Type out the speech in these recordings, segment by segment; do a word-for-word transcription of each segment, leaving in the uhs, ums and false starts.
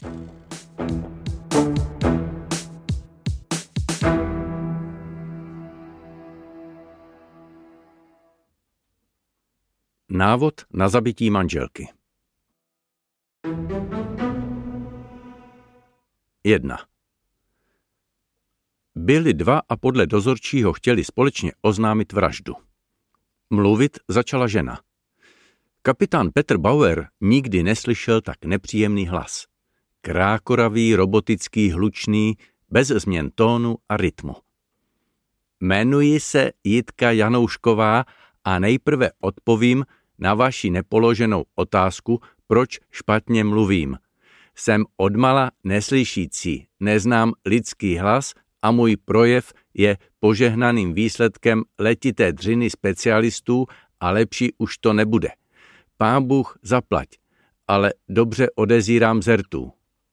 Návod na zabití manželky. jedna. Byli dva a podle dozorčího chtěli společně oznámit vraždu. Mluvit začala žena. Kapitán Petr Bauer nikdy neslyšel tak nepříjemný hlas. Krákoravý, robotický, hlučný, bez změn tónu a rytmu. Jmenuji se Jitka Janoušková a nejprve odpovím na vaši nepoloženou otázku, proč špatně mluvím. Jsem odmala neslyšící, neznám lidský hlas a můj projev je požehnaným výsledkem letité dřiny specialistů a lepší už to nebude. Pán Bůh zaplať, ale dobře odezírám z rtů.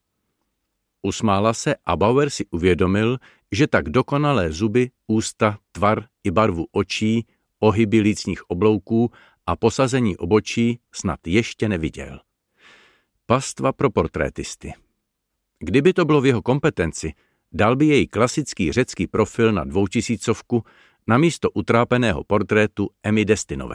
Usmála se a Bauer si uvědomil, že tak dokonalé zuby, ústa, tvar i barvu očí, ohyby lícních oblouků a posazení obočí snad ještě neviděl. Pastva pro portrétisty. Kdyby to bylo v jeho kompetenci, dal by jej klasický řecký profil na dvoutisícovku namísto utrápeného portrétu Emmy Destinové.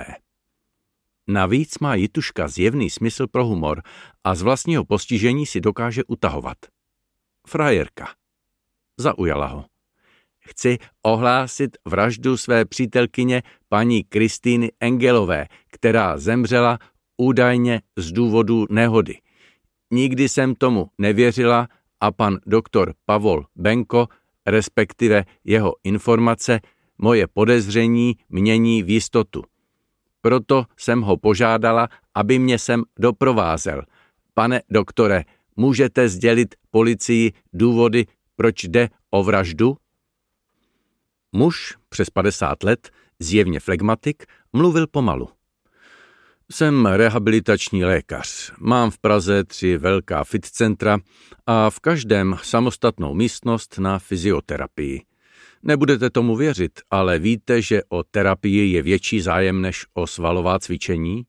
Navíc má Jituška zjevný smysl pro humor a z vlastního postižení si dokáže utahovat. Frajerka. Zaujala ho. Chci ohlásit vraždu své přítelkyně paní Kristýny Engelové, která zemřela údajně z důvodu nehody. Nikdy jsem tomu nevěřila a pan doktor Pavol Benko, respektive jeho informace, moje podezření mění v jistotu. Proto jsem ho požádala, aby mě sem doprovázel. Pane doktore, můžete sdělit policii důvody, proč jde o vraždu? Muž přes padesát let, zjevně flegmatik, mluvil pomalu. Jsem rehabilitační lékař. Mám v Praze tři velká fit centra a v každém samostatnou místnost na fyzioterapii. Nebudete tomu věřit, ale víte, že o terapii je větší zájem než o svalová cvičení?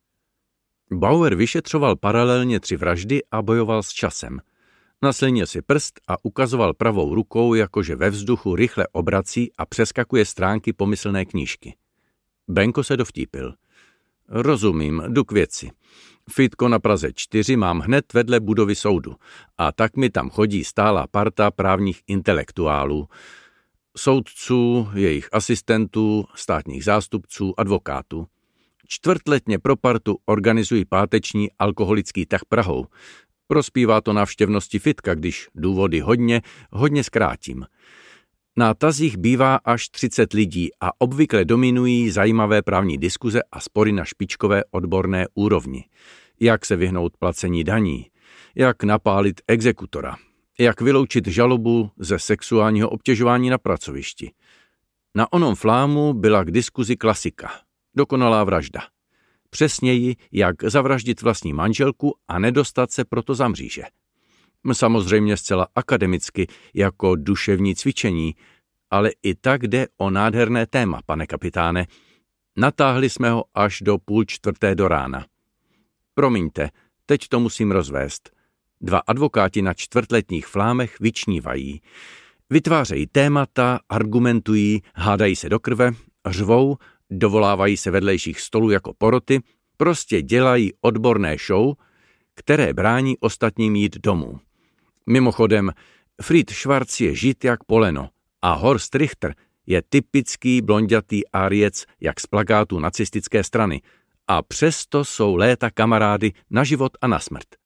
Bauer vyšetřoval paralelně tři vraždy a bojoval s časem. Naslinil si prst a ukazoval pravou rukou, jakože ve vzduchu rychle obrací a přeskakuje stránky pomyslné knížky. Benko se dovtípil. Rozumím, jdu k věci. Fitko na Praze čtyři mám hned vedle budovy soudu a tak mi tam chodí stálá parta právních intelektuálů, soudců, jejich asistentů, státních zástupců, advokátů. Čtvrtletně pro partu organizují páteční alkoholický tah Prahou. Prospívá to návštěvnosti Fitka, když důvody hodně, hodně zkrátím. Na tazích bývá až třicet lidí a obvykle dominují zajímavé právní diskuze a spory na špičkové odborné úrovni. Jak se vyhnout placení daní, jak napálit exekutora, jak vyloučit žalobu ze sexuálního obtěžování na pracovišti. Na onom flámu byla k diskuzi klasika. Dokonalá vražda. Přesněji, jak zavraždit vlastní manželku a nedostat se proto za mříže. Samozřejmě zcela akademicky, jako duševní cvičení, ale i tak jde o nádherné téma, pane kapitáne. Natáhli jsme ho až do půl čtvrté do rána. Promiňte, teď to musím rozvést. Dva advokáti na čtvrtletních flámech vyčnívají. Vytvářejí témata, argumentují, hádají se do krve, řvou, dovolávají se vedlejších stolů jako poroty, prostě dělají odborné show, které brání ostatním jít domů. Mimochodem, Fried Schwarz je žid jak poleno a Horst Richter je typický blonďatý áriec jak z plakátu nacistické strany a přesto jsou léta kamarády na život a na smrt.